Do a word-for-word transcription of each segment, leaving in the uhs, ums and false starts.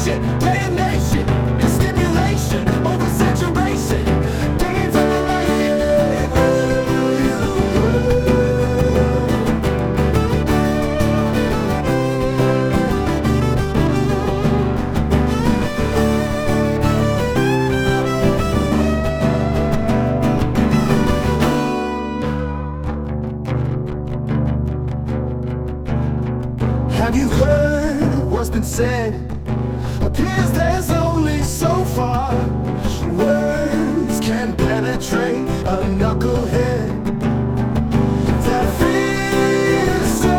inflation, damnation, and stimulation, oversaturation, gains of the Have you heard what's been said? Appears there's only so far words can penetrate a knucklehead. That feels so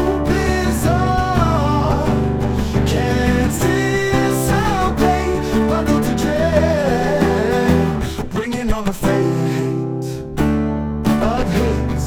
bizarre. Can't anticipate, buckle to dread, bringing on the fate of hate.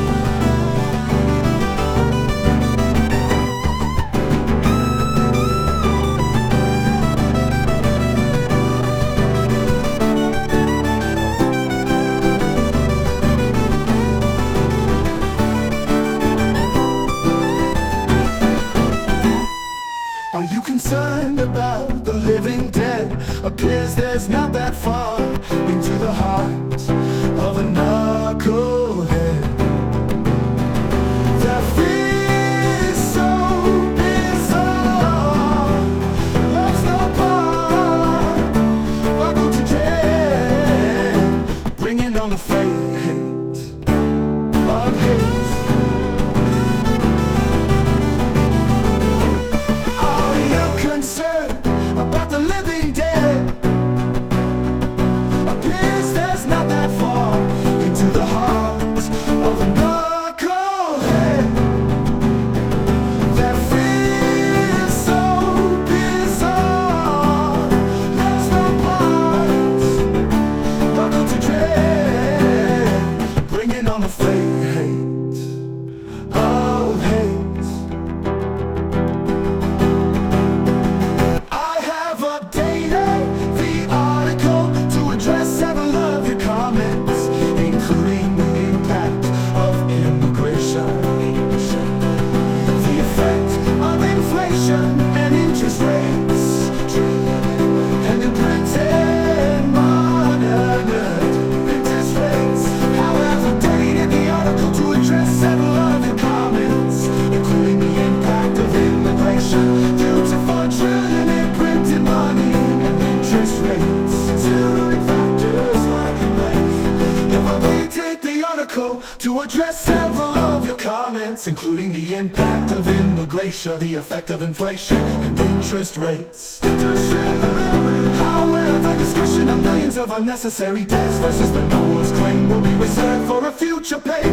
Are you concerned about the living dead? Appears there's not that far into the heart of a knucklehead. That feels so bizarre. Love's no part, buckle to dread, bringing on the fate of hate. Concerned about the living dead? Appears there's not that far into the heart of a knucklehead. That feels so bizarre. There's no part, buckle to dread, bringing on the fate of hate. And interest rates, and imprinted monitored interest rates. However, dated the article to address several of your comments, including the impact of immigration due to four trillion in printed money and interest rates. Two factors like length. If I dated the article to address several of your comments, including the impact of immigration, the effect of inflation, and interest rates. However, discussion of millions of unnecessary deaths versus the Noah's claim will be reserved for a future page.